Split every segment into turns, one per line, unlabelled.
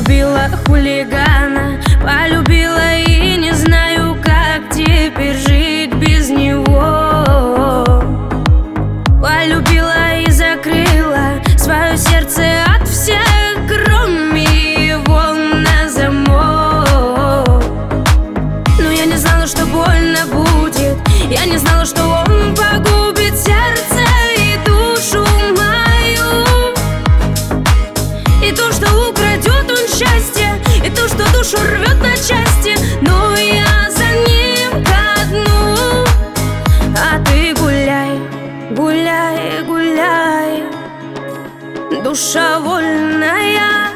Полюбила хулигана, полюбила и не знаю, как теперь жить без него. Полюбила и закрыла свое сердце от всех, кроме его, на замок. Но я не знала, что больно будет, я не знала, что он погубит сердце и душу мою, и то, что украдет он счастье, и то, что душу рвет на части. Но я за ним ко дну, а ты гуляй, гуляй, гуляй, душа вольная.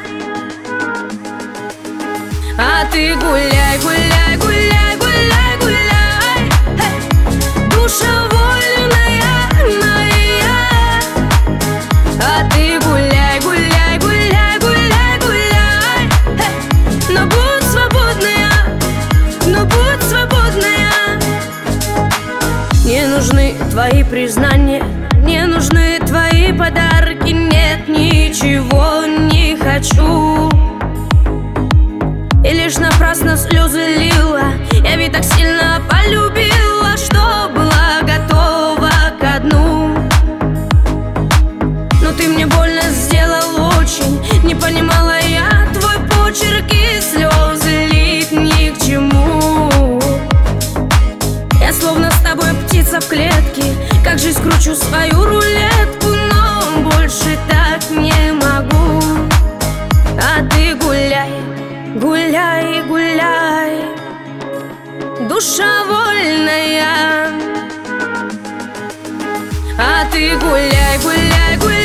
А ты гуляй, гуляй, гуляй, гуляй, гуляй, душа вольная моя. А ты гуляй, гуляй, гуляй, гуляй, гуляй, но будь свободная, но будь свободная. Не нужны твои признания, не нужны твои подарки, нет, ничего не хочу. И лишь напрасно слезы лила, я ведь так сильно полюбила, что была готова ко дну. Но ты мне больно сделал очень, не понимала я твой почерк, и слезы лить ни к чему. Я словно с тобой птица в клетке, как же скручу свою рулетку, но больше так не могу. А ты гуляй, гуляй, гуляй, душа вольная. А ты гуляй, гуляй, гуляй.